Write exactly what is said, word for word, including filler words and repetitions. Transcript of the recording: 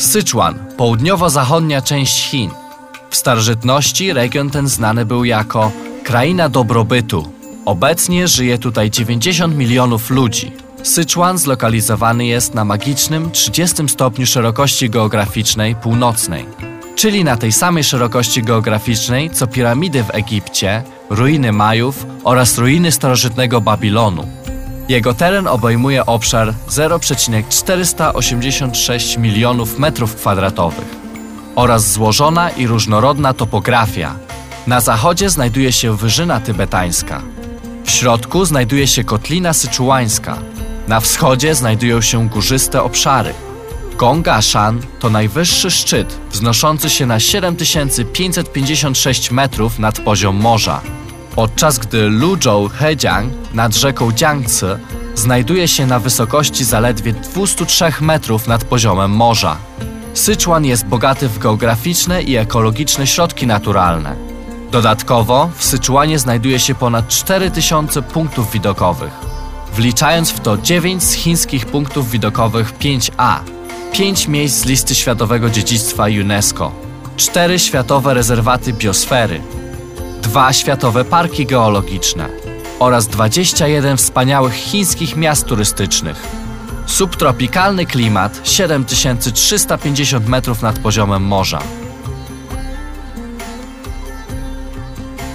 Syczuan, południowo-zachodnia część Chin. W starożytności region ten znany był jako kraina dobrobytu. Obecnie żyje tutaj dziewięćdziesiąt milionów ludzi. Syczuan zlokalizowany jest na magicznym trzydziestym stopniu szerokości geograficznej północnej, czyli na tej samej szerokości geograficznej co piramidy w Egipcie, ruiny Majów oraz ruiny starożytnego Babilonu. Jego teren obejmuje obszar zero przecinek czterysta osiemdziesiąt sześć milionów metrów kwadratowych oraz złożona i różnorodna topografia. Na zachodzie znajduje się wyżyna tybetańska. W środku znajduje się kotlina syczuańska. Na wschodzie znajdują się górzyste obszary. Gongga Shan to najwyższy szczyt, wznoszący się na siedem tysięcy pięćset pięćdziesiąt sześć metrów nad poziom morza, podczas gdy Luzhou Hejiang nad rzeką Jiangci znajduje się na wysokości zaledwie dwieście trzy metrów nad poziomem morza. Syczuan jest bogaty w geograficzne i ekologiczne środki naturalne. Dodatkowo w Syczuanie znajduje się ponad cztery tysiące punktów widokowych, wliczając w to dziewięć z chińskich punktów widokowych pięć A, pięć miejsc z listy światowego dziedzictwa UNESCO, cztery światowe rezerwaty biosfery, dwa światowe parki geologiczne oraz dwadzieścia jeden wspaniałych chińskich miast turystycznych. Subtropikalny klimat siedem tysięcy trzysta pięćdziesiąt metrów nad poziomem morza.